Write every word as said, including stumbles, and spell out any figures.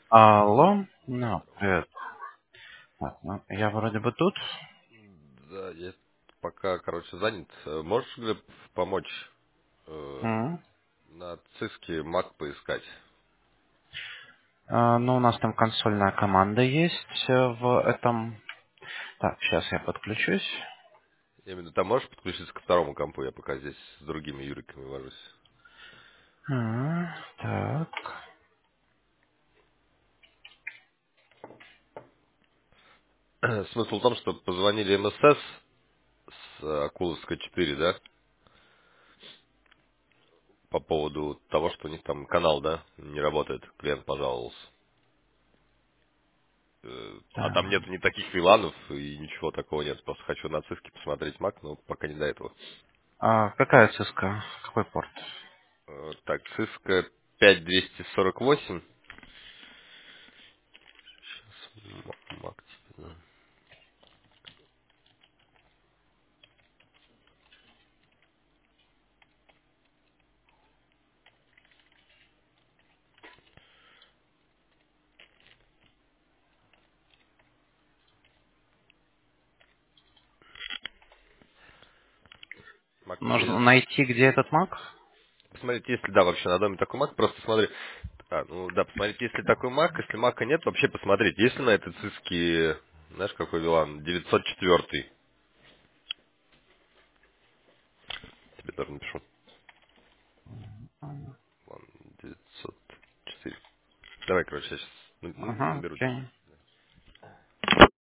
Алло, ну, Здорово. привет. Так, ну, я вроде бы тут. Да, я пока, короче, занят. Э, Можешь, Глеб, помочь э, М. на циске Mac поискать? А, ну, у нас там консольная команда есть э, в этом. Так, сейчас я подключусь. Именно там можешь подключиться ко второму компу? Я пока здесь с другими юриками вожусь. М, Так. Смысл в том, что позвонили эм эс эс с э, Акуловска четыре, да, по поводу того, что у них там канал, да, не работает. Клиент пожаловался. Э, А там Так. нет ни таких виланов и ничего такого нет. Просто хочу на циске посмотреть Mac, но пока не до этого. А какая циска? Какой порт? Э, Так, циска пять двести сорок восемь. М- Мак тебе, да. Мак тебе Нужно есть? найти, где этот маг? Посмотреть, если да, вообще на доме такой мак, просто смотри. А, ну да, посмотреть, если такой мак, если мака нет, вообще посмотреть, есть ли на этой циске, знаешь, какой вилан, девятьсот четыре. Тебе тоже напишу. Ладно, девятьсот четыре. Давай, короче, я сейчас Ага, наберу тебя. окей.